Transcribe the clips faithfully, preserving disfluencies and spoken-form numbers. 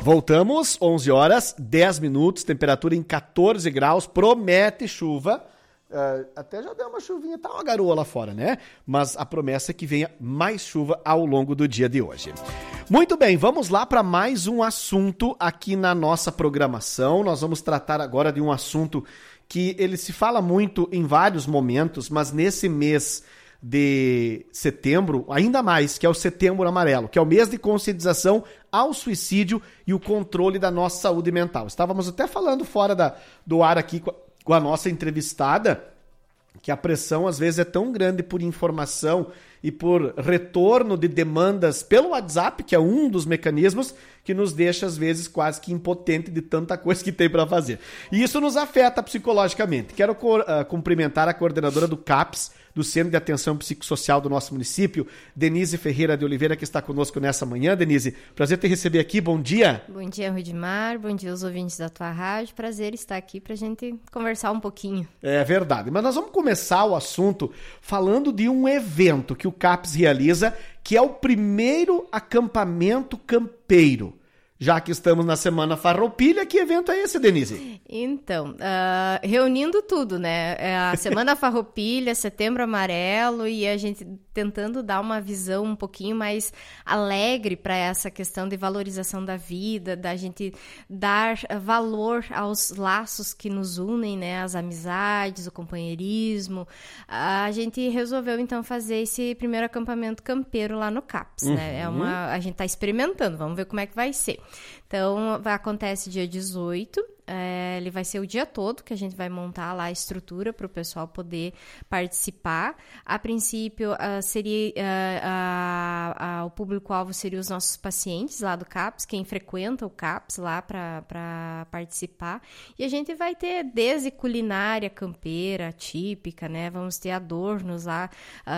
Voltamos, onze horas, dez minutos, temperatura em catorze graus, promete chuva. Uh, até já deu uma chuvinha, tá uma garoa lá fora, né? Mas a promessa é que venha mais chuva ao longo do dia de hoje. Muito bem, vamos lá para mais um assunto aqui na nossa programação. Nós vamos tratar agora de um assunto que ele se fala muito em vários momentos, mas nesse mês de setembro, ainda mais, que é o Setembro Amarelo, que é o mês de conscientização ao suicídio e o controle da nossa saúde mental. Estávamos até falando fora da, do ar aqui com a, com a nossa entrevistada, que a pressão às vezes é tão grande por informação e por retorno de demandas pelo WhatsApp, que é um dos mecanismos que nos deixa às vezes quase que impotente de tanta coisa que tem para fazer. E isso nos afeta psicologicamente. Quero uh, cumprimentar a coordenadora do CAPS, do Centro de Atenção Psicossocial do nosso município, Denise Ferreira de Oliveira, que está conosco nessa manhã. Denise, prazer te receber aqui, bom dia. Bom dia, Rudimar, bom dia aos ouvintes da tua rádio, prazer estar aqui para a gente conversar um pouquinho. É verdade, mas nós vamos começar o assunto falando de um evento que o CAPS realiza, que é o primeiro acampamento campeiro. Já que estamos na Semana Farroupilha, que evento é esse, Denise? Então, uh, reunindo tudo, né? É a Semana Farroupilha, Setembro Amarelo, e a gente tentando dar uma visão um pouquinho mais alegre para essa questão de valorização da vida, da gente dar valor aos laços que nos unem, né? As amizades, o companheirismo. A gente resolveu, então, fazer esse primeiro acampamento campeiro lá no CAPS, uhum. né? É uma, a gente está experimentando, vamos ver como é que vai ser. Então, vai, acontece dia dezoito, é, ele vai ser o dia todo que a gente vai montar lá a estrutura para o pessoal poder participar. A princípio, uh, seria, uh, uh, uh, o público-alvo seria os nossos pacientes lá do CAPS, quem frequenta o CAPS lá para participar. E a gente vai ter desde culinária campeira, típica, né? Vamos ter adornos lá,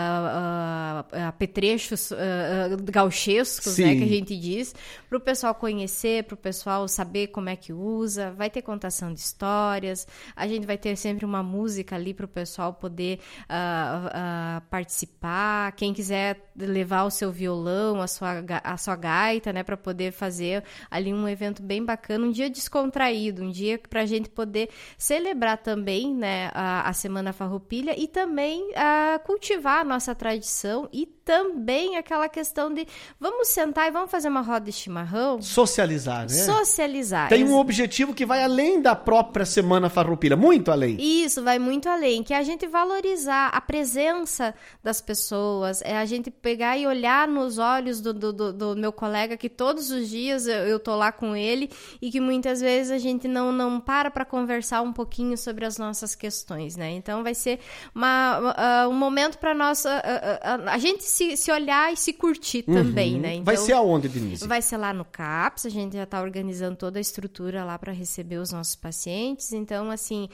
uh, uh, apetrechos uh, uh, gauchescos, né? Que a gente diz, para o pessoal conhecer, para o pessoal saber como é que usa. Vai ter contação de histórias, a gente vai ter sempre uma música ali para o pessoal poder uh, uh, participar. Quem quiser levar o seu violão, a sua, a sua gaita, né, para poder fazer ali um evento bem bacana, um dia descontraído, um dia para a gente poder celebrar também, né, a, a Semana Farroupilha e também uh, cultivar a nossa tradição e também aquela questão de vamos sentar e vamos fazer uma roda de chimarrão. Socializar, né? Socializar. Tem um objetivo que vai além da própria Semana Farroupilha, muito além. Isso, vai muito além, que é a gente valorizar a presença das pessoas, é a gente pegar e olhar nos olhos do, do, do, do meu colega, que todos os dias eu, eu tô lá com ele e que muitas vezes a gente não, não para para conversar um pouquinho sobre as nossas questões, né? Então vai ser uma, uh, um momento para nós, uh, uh, uh, a gente se, se olhar e se curtir uhum. também, né? Então, vai ser aonde, Denise? Vai ser lá no CAPS, a gente já tá organizando toda a estrutura lá para receber os nossos pacientes. Então, assim,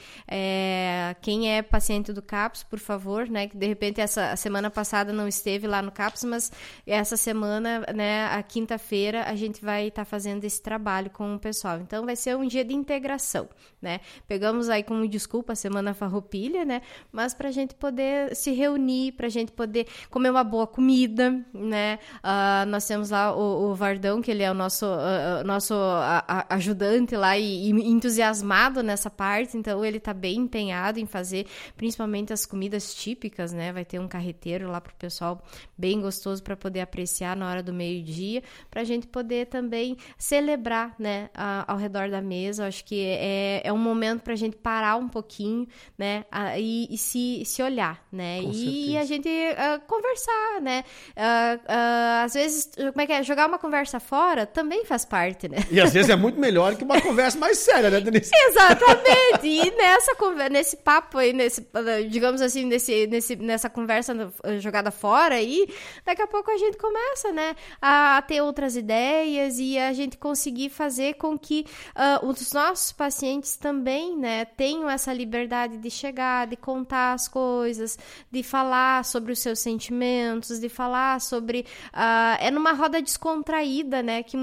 é, quem é paciente do CAPS, por favor, né, que de repente essa a semana passada não esteve lá no CAPS, mas essa semana, né, a quinta-feira, a gente vai estar tá fazendo esse trabalho com o pessoal. Então, vai ser um dia de integração, né? Pegamos aí como desculpa a Semana Farroupilha, né, mas para a gente poder se reunir, para a gente poder comer uma boa comida, né? Uh, nós temos lá o, o Vardão, que ele é o nosso, uh, nosso a, a, ajudante lá e, e entusiasmado nessa parte, então ele tá bem empenhado em fazer principalmente as comidas típicas, né? Vai ter um carreteiro lá pro pessoal bem gostoso para poder apreciar na hora do meio-dia, pra gente poder também celebrar, né, a, ao redor da mesa. Eu acho que é, é um momento pra gente parar um pouquinho, né, a, e, e se, se olhar, né? Com e, certeza. a gente uh, conversar, né? Uh, uh, às vezes, como é que é? Jogar uma conversa fora também faz parte, né? E às vezes é muito melhor que uma conversa mais séria, né, Denise? Exatamente. E nessa conversa, nesse papo aí, nesse, digamos assim, nesse, nesse, nessa conversa jogada fora aí, daqui a pouco a gente começa, né, a ter outras ideias e a gente conseguir fazer com que uh, os nossos pacientes também, né, tenham essa liberdade de chegar, de contar as coisas, de falar sobre os seus sentimentos, de falar sobre... Uh, é numa roda descontraída, né, que muitas vezes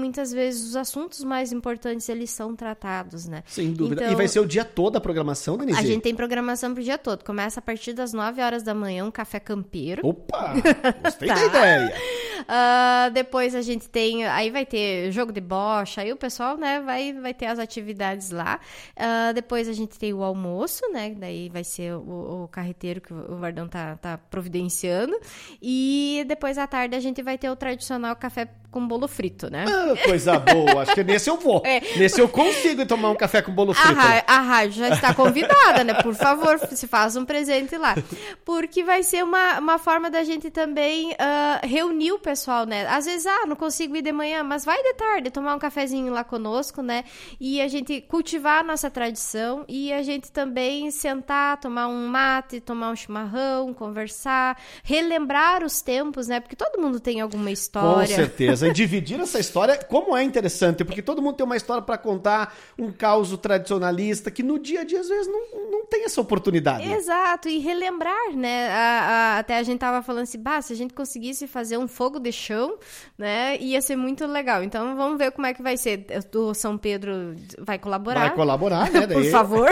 vezes os assuntos mais importantes eles são tratados, né? Sem dúvida. Então, e vai ser o dia todo a programação, Denise? A gente tem programação pro dia todo. Começa a partir das nove horas da manhã, um café campeiro. Opa! Gostei Tá. da ideia. Uh, depois a gente tem, aí vai ter jogo de bocha, aí o pessoal, né, vai, vai ter as atividades lá. Uh, depois a gente tem o almoço, né, daí vai ser o, o carreteiro que o Vardão tá, tá providenciando. E depois à tarde a gente vai ter o tradicional café com bolo frito, né? Ah, coisa boa. Acho que nesse eu vou. É. Nesse eu consigo tomar um café com bolo frito. A, a rádio já está convidada, né? Por favor, se faz um presente lá. Porque vai ser uma, uma forma da gente também uh, reunir o pessoal, né? Às vezes, ah, não consigo ir de manhã, mas vai de tarde tomar um cafezinho lá conosco, né? E a gente cultivar a nossa tradição e a gente também sentar, tomar um mate, tomar um chimarrão, conversar, relembrar os tempos, né? Porque todo mundo tem alguma história. Com certeza. E dividir essa história, como é interessante, porque todo mundo tem uma história para contar, um caos tradicionalista, que no dia a dia, às vezes, não, não tem essa oportunidade. Exato, e relembrar, né? A, a, até a gente tava falando assim, bah, se a gente conseguisse fazer um fogo de chão, né, ia ser muito legal. Então, vamos ver como é que vai ser. O São Pedro vai colaborar. Vai colaborar, né? Por favor.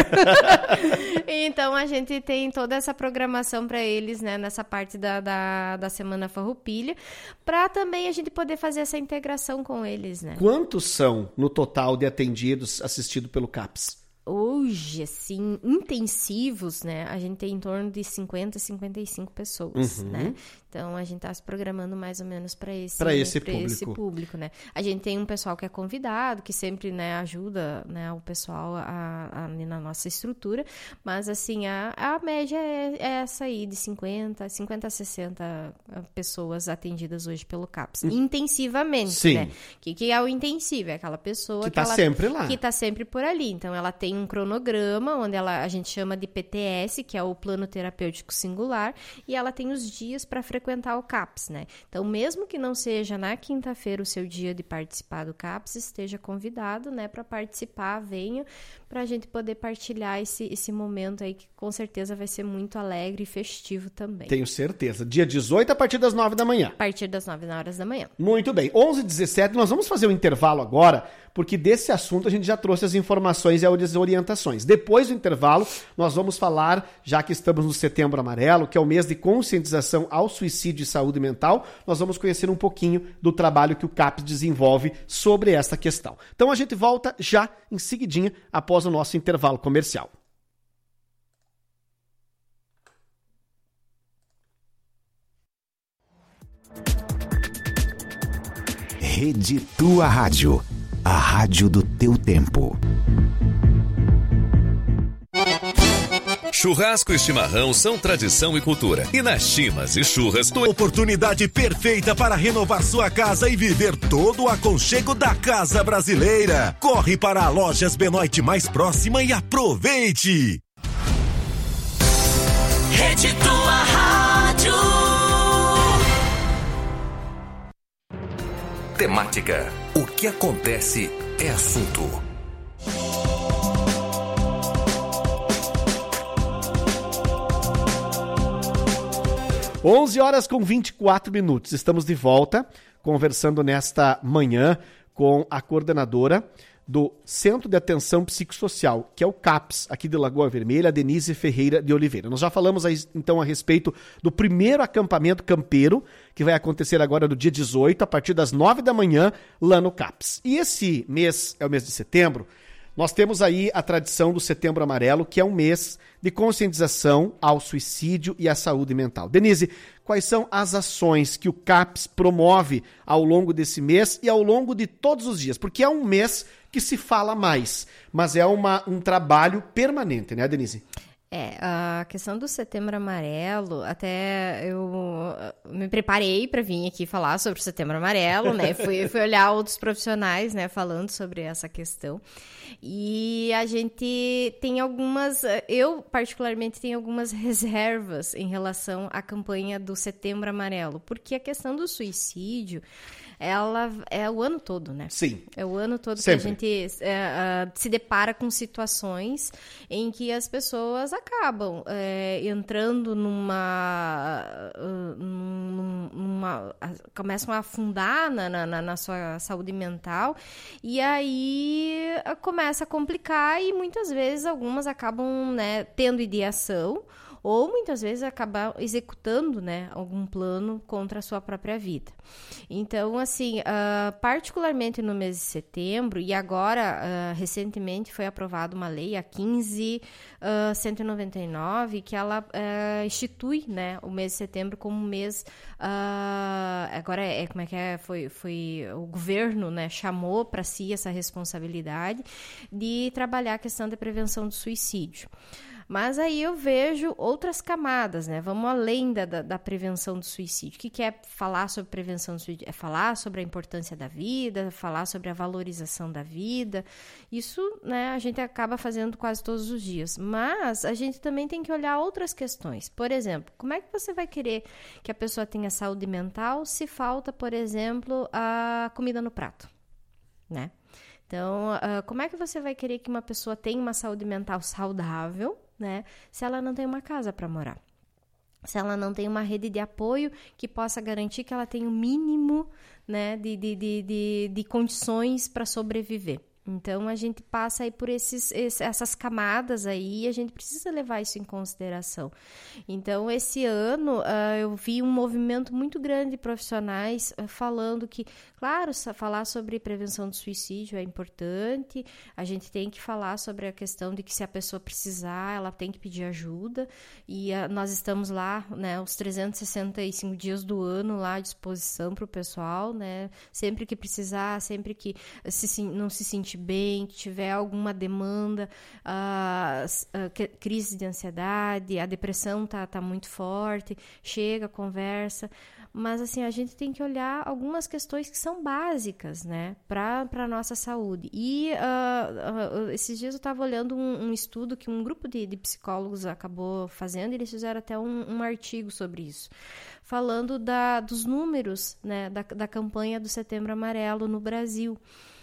Então, a gente tem toda essa programação para eles, né, nessa parte da, da, da Semana Farroupilha, para também a gente poder fazer essa integração com eles, né? Quantos são no total de atendidos assistidos pelo CAPS? Hoje, assim, intensivos, né? A gente tem em torno de cinquenta, cinquenta e cinco pessoas, uhum. né? Então, a gente está se programando mais ou menos para esse, pra esse, pra público. esse público, né? A gente tem um pessoal que é convidado, que sempre, né, ajuda, né, o pessoal a, a, na nossa estrutura, mas, assim, a, a média é, é essa aí, de cinquenta, cinquenta a sessenta pessoas atendidas hoje pelo CAPS, uhum. intensivamente, Sim. né? O que, que é o intensivo? É aquela pessoa que está sempre lá. Que está sempre por ali. Então, ela tem um cronograma, onde ela, a gente chama de P T S, que é o Plano Terapêutico Singular, e ela tem os dias para frequentar o CAPS, né? Então, mesmo que não seja na quinta-feira o seu dia de participar do CAPS, esteja convidado, né, para participar, venha, para a gente poder partilhar esse, esse momento aí, que com certeza vai ser muito alegre e festivo também. Tenho certeza. Dia dezoito, a partir das nove da manhã. A partir das nove horas da manhã. Muito bem. onze e dezessete, nós vamos fazer um intervalo agora, porque desse assunto a gente já trouxe as informações e as orientações. Depois do intervalo, nós vamos falar, já que estamos no Setembro Amarelo, que é o mês de conscientização ao suicídio e saúde mental, nós vamos conhecer um pouquinho do trabalho que o CAPS desenvolve sobre essa questão. Então a gente volta já em seguidinha, após o nosso intervalo comercial. Rede Tua Rádio, a rádio do teu tempo. Churrasco e chimarrão são tradição e cultura. E nas Chimas e Churras... Tu... Oportunidade perfeita para renovar sua casa e viver todo o aconchego da casa brasileira. Corre para a Lojas Benoit mais próxima e aproveite! Rede Tua Rádio. Temática. O que acontece é assunto. onze horas com vinte e quatro minutos. Estamos de volta, conversando nesta manhã com a coordenadora do Centro de Atenção Psicossocial, que é o CAPS, aqui de Lagoa Vermelha, Denise Ferreira de Oliveira. Nós já falamos aí, então, a respeito do primeiro acampamento campeiro, que vai acontecer agora no dia dezoito, a partir das nove da manhã, lá no CAPS. E esse mês, é o mês de setembro, nós temos aí a tradição do Setembro Amarelo, que é um mês de conscientização ao suicídio e à saúde mental. Denise, quais são as ações que o CAPS promove ao longo desse mês e ao longo de todos os dias? Porque é um mês que se fala mais, mas é uma, um trabalho permanente, né, Denise? É, a questão do Setembro Amarelo, até eu me preparei para vir aqui falar sobre o Setembro Amarelo, né? Fui, fui olhar outros profissionais, né, falando sobre essa questão. E a gente tem algumas, eu particularmente tenho algumas reservas em relação à campanha do Setembro Amarelo, porque a questão do suicídio, ela é o ano todo, né? Sim. É o ano todo Sempre. que a gente é, uh, se depara com situações em que as pessoas acabam é, entrando numa, uh, num- numa... começam a afundar na, na, na sua saúde mental e aí uh, começa a complicar e muitas vezes algumas acabam, né, tendo ideação ou muitas vezes acabar executando, né, algum plano contra a sua própria vida. Então, assim, uh, particularmente no mês de setembro, e agora, uh, recentemente, foi aprovada uma lei, a quinze cento e noventa e nove, que ela uh, institui, né, o mês de setembro como um mês, uh, agora é, como é que é, foi, foi o governo, né, chamou para si essa responsabilidade de trabalhar a questão da prevenção do suicídio. Mas aí eu vejo outras camadas, né? Vamos além da, da, da prevenção do suicídio. O que, que é falar sobre prevenção do suicídio? É falar sobre a importância da vida, falar sobre a valorização da vida. Isso, né, a gente acaba fazendo quase todos os dias. Mas a gente também tem que olhar outras questões. Por exemplo, como é que você vai querer que a pessoa tenha saúde mental se falta, por exemplo, a comida no prato, né? Então, uh, como é que você vai querer que uma pessoa tenha uma saúde mental saudável, né, se ela não tem uma casa para morar? Se ela não tem uma rede de apoio que possa garantir que ela tenha o mínimo, né, de, de, de, de, de condições para sobreviver. Então, a gente passa aí por esses, essas camadas aí e a gente precisa levar isso em consideração. Então, esse ano, uh, eu vi um movimento muito grande de profissionais uh, falando que, claro, falar sobre prevenção do suicídio é importante, a gente tem que falar sobre a questão de que se a pessoa precisar, ela tem que pedir ajuda, e uh, nós estamos lá, né, os trezentos e sessenta e cinco dias do ano lá à disposição para o pessoal, né, sempre que precisar, sempre que se, não se sentir bem, que tiver alguma demanda, uh, uh, crise de ansiedade, a depressão tá, tá muito forte, chega, conversa, mas assim, a gente tem que olhar algumas questões que são básicas, né, para a nossa saúde. E uh, uh, esses dias eu estava olhando um, um estudo que um grupo de, de psicólogos acabou fazendo, e eles fizeram até um, um artigo sobre isso, falando da, dos números, né, da, da campanha do Setembro Amarelo no Brasil.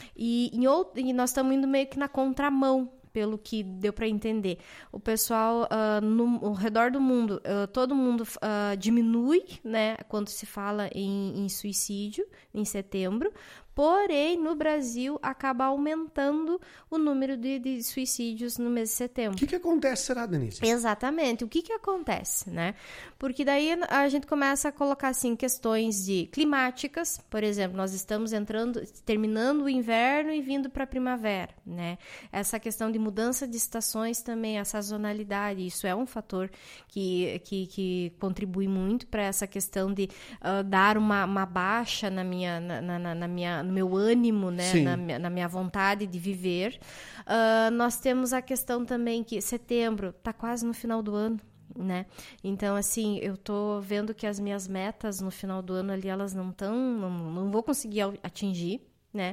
E, em outro, e nós estamos indo meio que na contramão, pelo que deu para entender. O pessoal uh, no ao redor do mundo, uh, todo mundo uh, diminui, né, quando se fala em, em suicídio, em setembro, porém, no Brasil, acaba aumentando o número de, de suicídios no mês de setembro. O que, que acontece, será, Denise? Exatamente. O que, que acontece, né? Porque daí a gente começa a colocar, assim, questões de climáticas. Por exemplo, nós estamos entrando, terminando o inverno e vindo para a primavera, né? Essa questão de mudança de estações também, a sazonalidade, isso é um fator que, que, que contribui muito para essa questão de uh, dar uma, uma baixa na minha... Na, na, na minha no meu ânimo, né, na, na minha vontade de viver. Uh, nós temos a questão também que setembro está quase no final do ano, né? Então, assim, eu tô vendo que as minhas metas no final do ano ali, elas não estão, não, não vou conseguir atingir, né?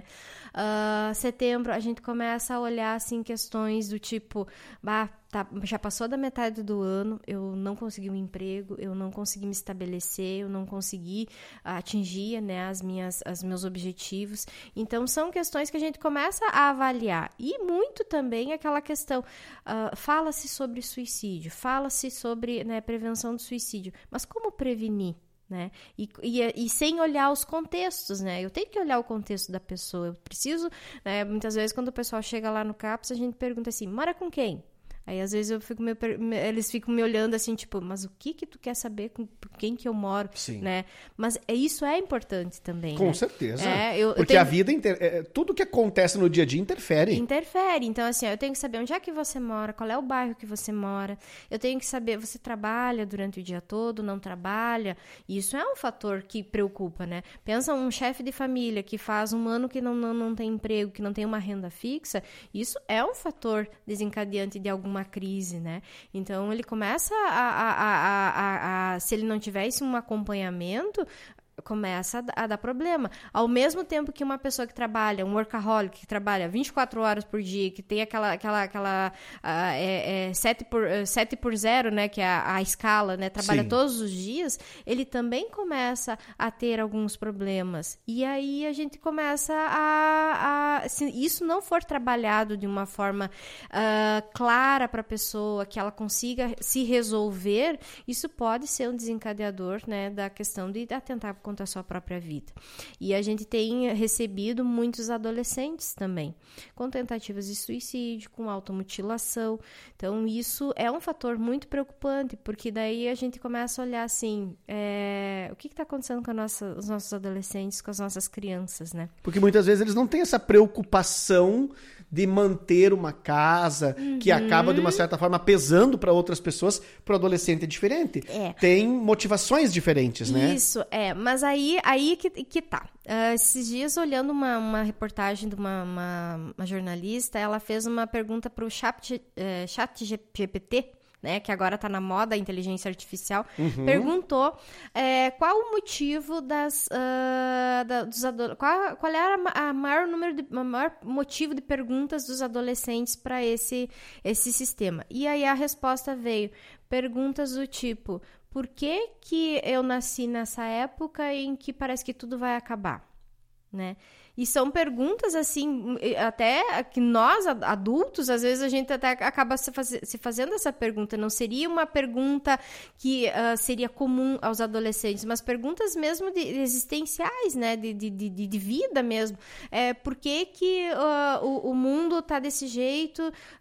Uh, setembro, a gente começa a olhar, assim, questões do tipo, bah, tá, já passou da metade do ano, eu não consegui um emprego, eu não consegui me estabelecer, eu não consegui atingir, né, as minhas, os meus objetivos. Então, são questões que a gente começa a avaliar. E muito também aquela questão, uh, fala-se sobre suicídio, fala-se sobre, né, prevenção do suicídio, mas como prevenir? Né? E, e, e sem olhar os contextos, né? Eu tenho que olhar o contexto da pessoa, eu preciso, né? Muitas vezes quando o pessoal chega lá no CAPS, a gente pergunta assim, mora com quem? Aí às vezes eu fico meio, eles ficam me olhando assim, tipo, mas o que que tu quer saber com quem que eu moro? Sim. Né? Mas é, isso é importante também. Com né? certeza. É, eu, Porque eu tenho... a vida, inter... é, tudo que acontece no dia a dia interfere. Interfere. Então, assim, ó, eu tenho que saber onde é que você mora, qual é o bairro que você mora. Eu tenho que saber, você trabalha durante o dia todo, não trabalha? Isso é um fator que preocupa, né? Pensa um chefe de família que faz um ano que não, não, não tem emprego, que não tem uma renda fixa. Isso é um fator desencadeante de alguma crise, né? Então, ele começa a, a, a, a, a... Se ele não tivesse um acompanhamento... começa a, a dar problema. Ao mesmo tempo que uma pessoa que trabalha, um workaholic, que trabalha vinte e quatro horas por dia, que tem aquela, aquela, aquela uh, é, é, sete por zero, né, que é a, a escala, né, trabalha Sim. todos os dias, ele também começa a ter alguns problemas. E aí a gente começa a... a se isso não for trabalhado de uma forma uh, clara para a pessoa, que ela consiga se resolver, isso pode ser um desencadeador, né, da questão de atentar contra a sua própria vida. E a gente tem recebido muitos adolescentes também, com tentativas de suicídio, com automutilação. Então, isso é um fator muito preocupante, porque daí a gente começa a olhar assim, é, o que está acontecendo com a nossa, os nossos adolescentes, com as nossas crianças, né? Porque muitas vezes eles não têm essa preocupação de manter uma casa, uhum. que acaba, de uma certa forma, pesando para outras pessoas. Para o adolescente é diferente. É. Tem motivações diferentes, né? Isso, é. Mas aí, aí que, que tá. Uh, esses dias, olhando uma, uma reportagem de uma, uma, uma jornalista, ela fez uma pergunta para o chat, uh, chat G P T, né, que agora está na moda, a inteligência artificial, uhum. perguntou é, qual o motivo das... Uh, da, dos adolescentes, qual, qual era a maior número de, a maior motivo de perguntas dos adolescentes para esse, esse sistema. E aí a resposta veio, perguntas do tipo, por que que eu nasci nessa época em que parece que tudo vai acabar, né? E são perguntas, assim, até que nós, adultos, às vezes a gente até acaba se, faz, se fazendo essa pergunta. Não seria uma pergunta que uh, seria comum aos adolescentes, mas perguntas mesmo de, de existenciais, né? De, de, de, de vida mesmo. É, por que que uh, o, o mundo está desse jeito,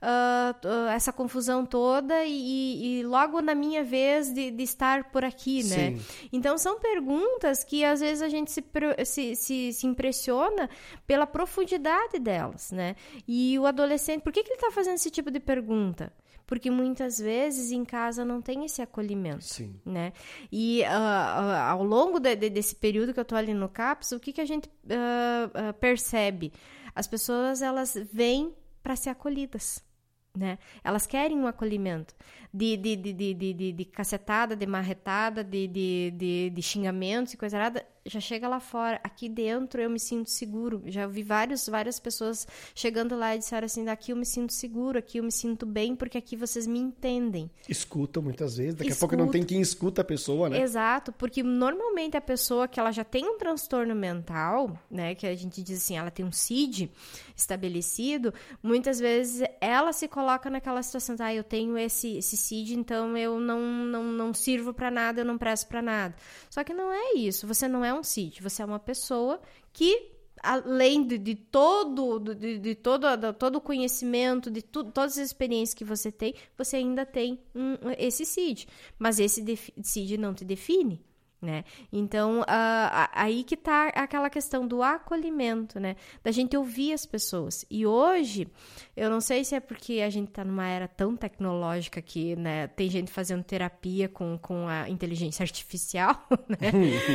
uh, uh, essa confusão toda, e, e logo na minha vez de, de estar por aqui, né? Sim. Então, são perguntas que às vezes a gente se, se, se, se impressiona pela profundidade delas, né? E o adolescente, por que que ele está fazendo esse tipo de pergunta? Porque muitas vezes em casa não tem esse acolhimento, Sim. né? E uh, uh, ao longo de, de, desse período que eu estou ali no CAPS, o que que a gente uh, uh, percebe? As pessoas, elas vêm para ser acolhidas, né? Elas querem um acolhimento de, de, de, de, de, de, de cacetada, de marretada, de, de, de, de xingamentos e coisa errada. Já chega lá fora. Aqui dentro eu me sinto seguro. Já vi vários, várias pessoas chegando lá e disseram assim, daqui eu me sinto seguro, aqui eu me sinto bem, porque aqui vocês me entendem. Escutam muitas vezes. Daqui Escuta. a pouco não tem quem escuta a pessoa, né? Exato, porque normalmente a pessoa que ela já tem um transtorno mental, né, que a gente diz assim, ela tem um C I D estabelecido, muitas vezes ela se coloca naquela situação, ah, eu tenho esse, esse C I D, então eu não, não, não sirvo pra nada, eu não presto pra nada. Só que não é isso, você não é um C I D, você é uma pessoa que, além de, de todo de, de todo, de, todo o conhecimento, de tu, todas as experiências que você tem, você ainda tem um, esse C I D, mas esse C I D não te define, né? Então, uh, aí que tá aquela questão do acolhimento, né? Da gente ouvir as pessoas. E hoje, eu não sei se é porque a gente tá numa era tão tecnológica que, né, tem gente fazendo terapia com, com a inteligência artificial, né?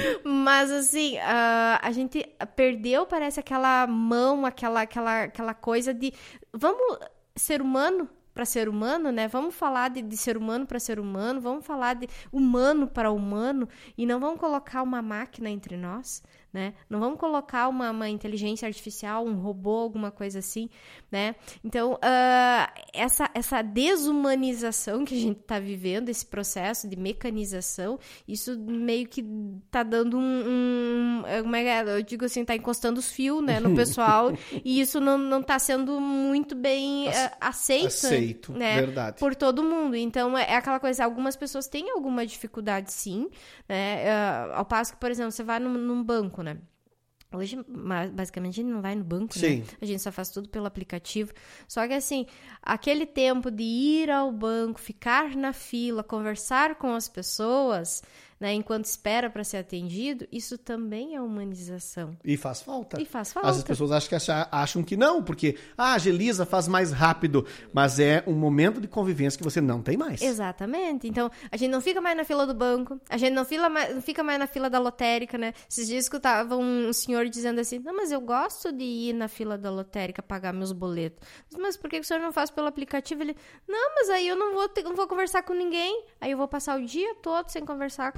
Mas, assim, uh, a gente perdeu, parece, aquela mão, aquela, aquela, aquela coisa de... Vamos ser humano para ser humano, né? Vamos falar de, de ser humano para ser humano, vamos falar de humano para humano, e não vamos colocar uma máquina entre nós, né? Não vamos colocar uma, uma inteligência artificial, um robô, alguma coisa assim, né? Então, uh, essa, essa desumanização que a gente está vivendo, esse processo de mecanização, isso meio que tá dando um... um como é que é? Eu digo assim, tá encostando os fios, né, no pessoal, e isso não, não tá sendo muito bem uh, aceito, aceito, né, verdade, por todo mundo. Então, é aquela coisa, algumas pessoas têm alguma dificuldade, sim, né? Uh, ao passo que, por exemplo, você vai num, num banco, né? Hoje, basicamente, a gente não vai no banco, Sim. né? A gente só faz tudo pelo aplicativo. Só que, assim, aquele tempo de ir ao banco, ficar na fila, conversar com as pessoas, né, enquanto espera para ser atendido, isso também é humanização. E faz falta. E faz falta. As pessoas acham que, acham, acham que não, porque ah, a Agiliza faz mais rápido, mas é um momento de convivência que você não tem mais. Exatamente. Então, a gente não fica mais na fila do banco, a gente não, fila mais, não fica mais na fila da lotérica, né? Esses dias eu escutava um senhor dizendo assim, não, mas eu gosto de ir na fila da lotérica pagar meus boletos. Mas por que o senhor não faz pelo aplicativo? Ele, não, mas aí eu não vou, ter, não vou conversar com ninguém, aí eu vou passar o dia todo sem conversar com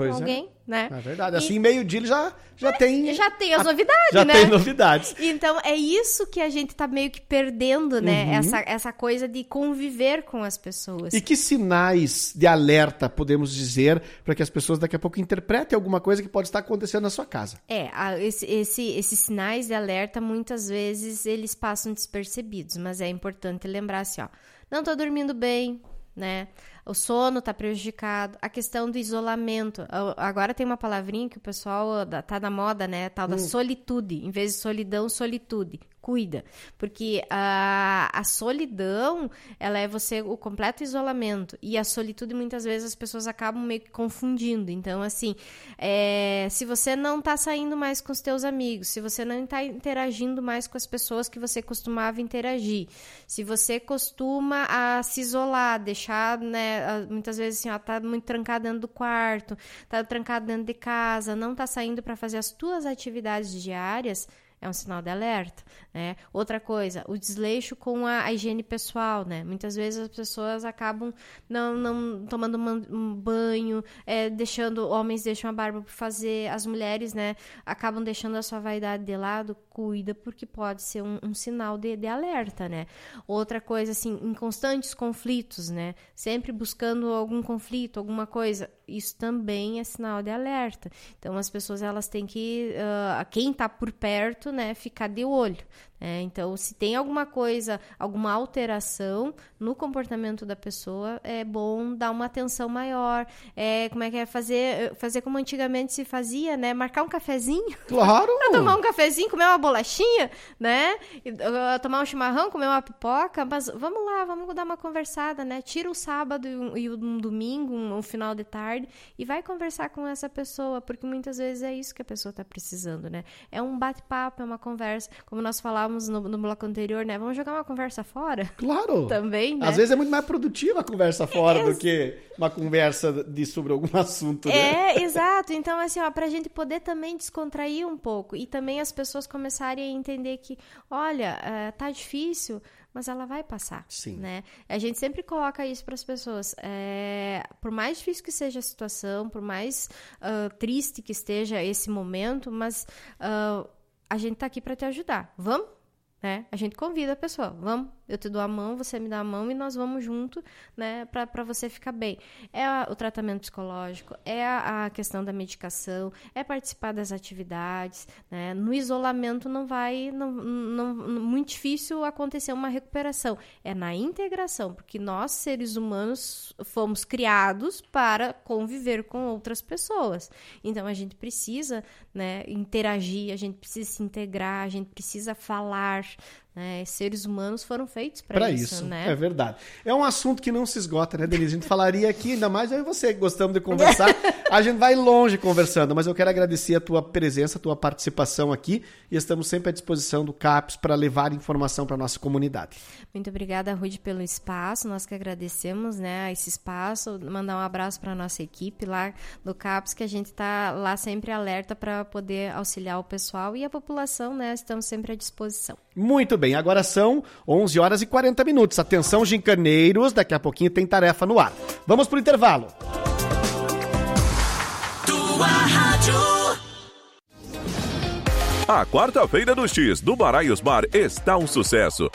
com alguém, é. né? É verdade. E... Assim, meio-dia ele já, já tem... Já tem as a... novidades, já né? Já tem novidades. Então, é isso que a gente tá meio que perdendo, né? Uhum. Essa, essa coisa de conviver com as pessoas. E que sinais de alerta podemos dizer para que as pessoas daqui a pouco interpretem alguma coisa que pode estar acontecendo na sua casa? É, a, esse, esse, esses sinais de alerta, muitas vezes, eles passam despercebidos, mas é importante lembrar assim, ó, não tô dormindo bem, né? O sono tá prejudicado, a questão do isolamento. Agora tem uma palavrinha que o pessoal tá na moda, né? Tal da hum. solitude. Em vez de solidão, solitude. Cuida. Porque a, a solidão, ela é você, o completo isolamento. E a solitude, muitas vezes, as pessoas acabam meio que confundindo. Então, assim, é, se você não tá saindo mais com os teus amigos, se você não tá interagindo mais com as pessoas que você costumava interagir, se você costuma a se isolar, deixar, né, muitas vezes, assim, ó, tá muito trancado dentro do quarto, tá trancado dentro de casa, não tá saindo para fazer as tuas atividades diárias, é um sinal de alerta, né? Outra coisa, o desleixo com a, a higiene pessoal, né? Muitas vezes as pessoas acabam não, não tomando um banho, é, deixando, homens deixam a barba por fazer, as mulheres, né, acabam deixando a sua vaidade de lado, cuida, porque pode ser um, um sinal de, de alerta, né? Outra coisa, assim, em constantes conflitos, né? Sempre buscando algum conflito, alguma coisa, isso também é sinal de alerta. Então, as pessoas, elas têm que, uh, quem tá por perto, né, ficar de olho. É, então, se tem alguma coisa, alguma alteração no comportamento da pessoa, é bom dar uma atenção maior. É, como é que é? Fazer, fazer como antigamente se fazia, né? Marcar um cafezinho. Claro! Tomar um cafezinho, comer uma bolachinha, né? E, uh, tomar um chimarrão, comer uma pipoca. Mas vamos lá, vamos dar uma conversada, né? Tira o sábado e um domingo, um, um final de tarde, e vai conversar com essa pessoa, porque muitas vezes é isso que a pessoa está precisando, né? É um bate-papo, é uma conversa. Como nós falávamos No, no bloco anterior, né? Vamos jogar uma conversa fora? Claro! Também, né? Às vezes é muito mais produtiva a conversa fora é, do que uma conversa de, sobre algum assunto, né? É, exato. Então, assim, ó, pra gente poder também descontrair um pouco e também as pessoas começarem a entender que, olha, uh, tá difícil, mas ela vai passar, Sim. né? A gente sempre coloca isso para as pessoas. É, por mais difícil que seja a situação, por mais uh, triste que esteja esse momento, mas uh, a gente tá aqui para te ajudar. Vamos? Né? A gente convida a pessoa, vamos, eu te dou a mão, você me dá a mão e nós vamos junto, né, para você ficar bem. É a, o tratamento psicológico, é a, a questão da medicação, é participar das atividades, né? No isolamento não vai, não, não, não, muito difícil acontecer uma recuperação, é na integração, porque nós, seres humanos, fomos criados para conviver com outras pessoas, então a gente precisa, né, interagir, a gente precisa se integrar, a gente precisa falar, né? Seres humanos foram feitos para isso, isso, né? É verdade. É um assunto que não se esgota, né, Denise? A gente falaria aqui, ainda mais eu e você que gostamos de conversar, a gente vai longe conversando, mas eu quero agradecer a tua presença, a tua participação aqui, e estamos sempre à disposição do CAPS para levar informação para a nossa comunidade. Muito obrigada, Rude, pelo espaço, nós que agradecemos, né, esse espaço, mandar um abraço para a nossa equipe lá do CAPS, que a gente está lá sempre alerta para poder auxiliar o pessoal e a população, né, estamos sempre à disposição. Muito bem, agora são onze horas e quarenta minutos. Atenção, gincaneiros, daqui a pouquinho tem tarefa no ar. Vamos pro intervalo. Tua Rádio. A quarta-feira do X do Baraios Bar está um sucesso.